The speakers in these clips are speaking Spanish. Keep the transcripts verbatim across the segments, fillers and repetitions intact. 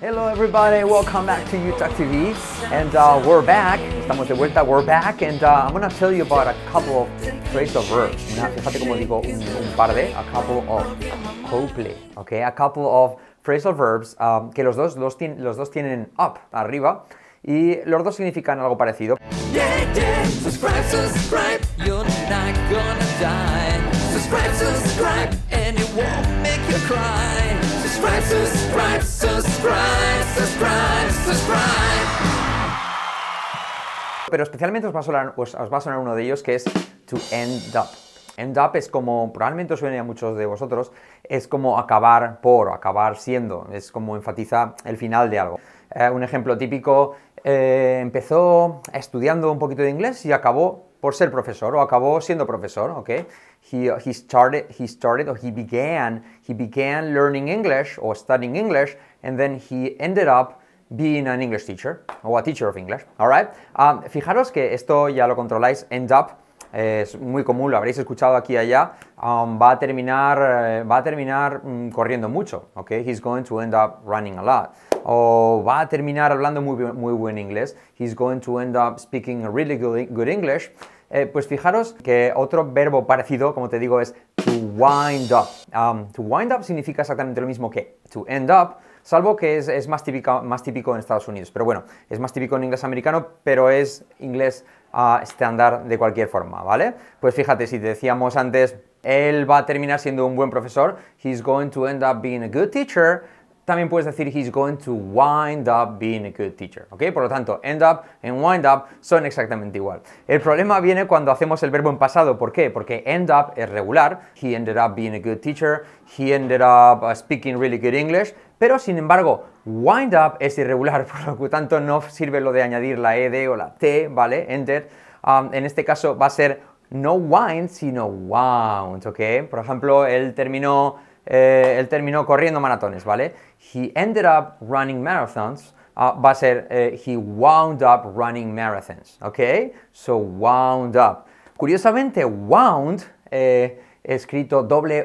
Hello everybody, welcome back to UTalk T V, and uh, we're back. Estamos de vuelta, we're back, and uh, I'm gonna tell you about a couple of phrasal verbs. Una, fíjate como digo un, un par de, a couple of, couple, okay, a couple of phrasal verbs um, que los dos, los, los dos tienen up, arriba, y los dos significan algo parecido. Yeah, yeah, subscribe, subscribe, you're not gonna die. Subscribe, subscribe, and it won't make you cry. Subscribe, subscribe, subscribe, subscribe, subscribe. Pero especialmente os va a sonar, os, os va a sonar uno de ellos, que es to end up. End up es como, probablemente os suene a muchos de vosotros, es como acabar por, acabar siendo, es como enfatiza el final de algo. Eh, un ejemplo típico, eh, empezó estudiando un poquito de inglés y acabó por ser profesor, o acabó siendo profesor, ¿ok? He, he started, he started, or he began, he began learning English, or studying English, and then he ended up being an English teacher, or a teacher of English, alright? Um, fijaros que esto ya lo controláis, end up, eh, es muy común, lo habréis escuchado aquí y allá, um, va a terminar, eh, va a terminar um, corriendo mucho, ¿ok? He's going to end up running a lot. O va a terminar hablando muy, muy buen inglés, he's going to end up speaking a really good, good English. Eh, pues fijaros que otro verbo parecido, como te digo, es to wind up. Um, to wind up significa exactamente lo mismo que to end up, salvo que es, es más, típico, más típico en Estados Unidos. Pero bueno, es más típico en inglés americano, pero es inglés uh, estándar de cualquier forma, ¿vale? Pues fíjate, si te decíamos antes, él va a terminar siendo un buen profesor, he's going to end up being a good teacher. También puedes decir he's going to wind up being a good teacher, ¿ok? Por lo tanto, end up and wind up son exactamente igual. El problema viene cuando hacemos el verbo en pasado. ¿Por qué? Porque end up es regular. He ended up being a good teacher. He ended up uh, speaking really good English. Pero, sin embargo, wind up es irregular. Por lo tanto, no sirve lo de añadir la ed o la t, ¿vale? Ended. Um, en este caso va a ser no wind, sino wound, ¿ok? Por ejemplo, él terminó... Eh, él terminó corriendo maratones, ¿vale? He ended up running marathons. Uh, va a ser eh, he wound up running marathons, ¿ok? So, wound up. Curiosamente, wound, eh, escrito W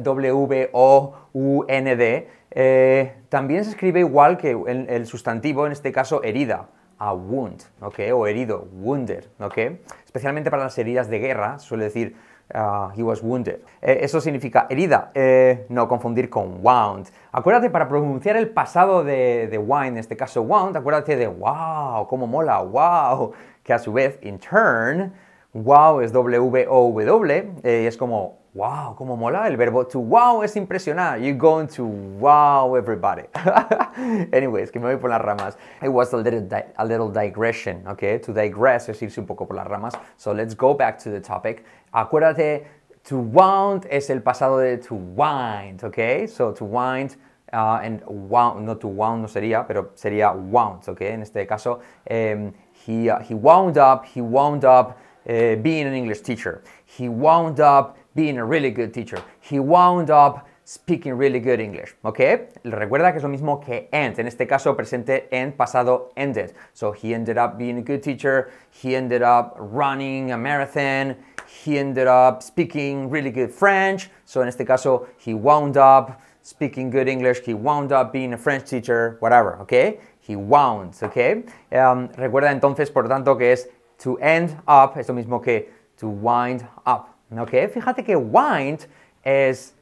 O U N D, eh, también se escribe igual que el, el sustantivo, en este caso, herida. A wound, ¿ok? O herido, wounded, ¿ok? Especialmente para las heridas de guerra, suele decir Uh, he was wounded. Eh, eso significa herida, eh, no confundir con wound. Acuérdate, para pronunciar el pasado de, de wind, en este caso wound, acuérdate de wow, cómo mola, wow, que a su vez, in turn, wow es W O W, eh, es como wow, cómo mola. El verbo to wow es impresionar. You're going to wow everybody. Anyways, que me voy por las ramas. It was a little, di a little digression, okay? To digress es irse un poco por las ramas. So let's go back to the topic. Acuérdate, to wound es el pasado de to wind, okay? So to wind uh, and wound, no to wound no sería, pero sería wound, okay? En este caso, um, he, uh, he wound up, he wound up uh, being an English teacher. He wound up being a really good teacher. He wound up speaking really good English, ¿ok? Recuerda que es lo mismo que end, en este caso presente end, pasado ended. So he ended up being a good teacher, he ended up running a marathon, he ended up speaking really good French. So en este caso, he wound up speaking good English, he wound up being a French teacher, whatever, ¿ok? He wound, ¿ok? Um, recuerda entonces, por tanto, que es to end up, es lo mismo que to wind up. ¿Ok? Fíjate que wind es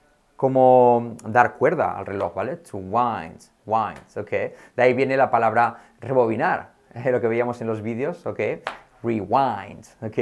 como dar cuerda al reloj, ¿vale? To wind, wind, ¿ok? De ahí viene la palabra rebobinar, lo que veíamos en los vídeos, ¿ok? Rewind, ¿ok?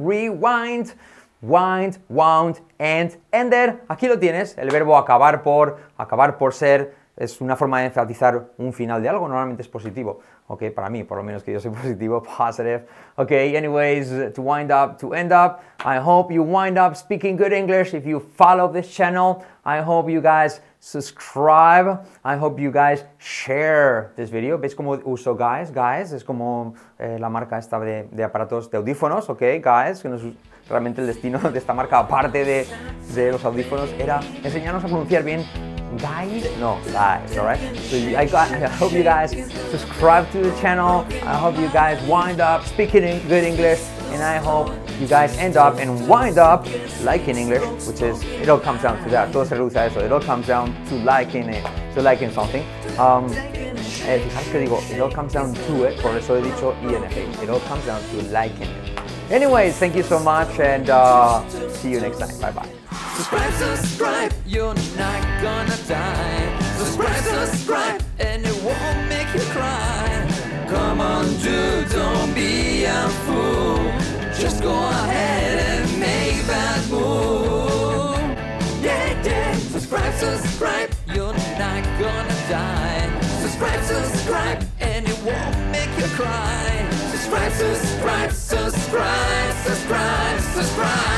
Rewind, wind, wound, end, ended. Aquí lo tienes, el verbo acabar por, acabar por ser, es una forma de enfatizar un final de algo, normalmente es positivo. Ok, para mí, por lo menos que yo soy positivo, positive. Ok, anyways, to wind up, to end up, I hope you wind up speaking good English. If you follow this channel, I hope you guys subscribe. I hope you guys share this video. ¿Veis cómo uso guys? Guys, es como eh, la marca esta de, de aparatos de audífonos, ok, guys, que nos, realmente el destino de esta marca, aparte de, de los audífonos, era enseñarnos a pronunciar bien guys, no, guys, alright? So I, got, I hope you guys subscribe to the channel. I hope you guys wind up speaking in good English, and I hope you guys end up and wind up liking English, which is, it all comes down to that. Todo se reduce a eso. It all comes down to liking it, to liking something. Um, Eh, fijaros que digo, it all comes down to it, por eso he dicho ing. It all comes down to liking it. Anyways, thank you so much, and uh, see you next time. Bye bye. Subscribe, subscribe, you're not gonna die. Subscribe, subscribe, and it won't make you cry. Come on, dude, don't be a fool. Just go ahead and make that move. Yeah, yeah, subscribe, subscribe, you're not gonna die. Subscribe, subscribe, and it won't make you cry. Subscribe, subscribe, subscribe, subscribe, subscribe.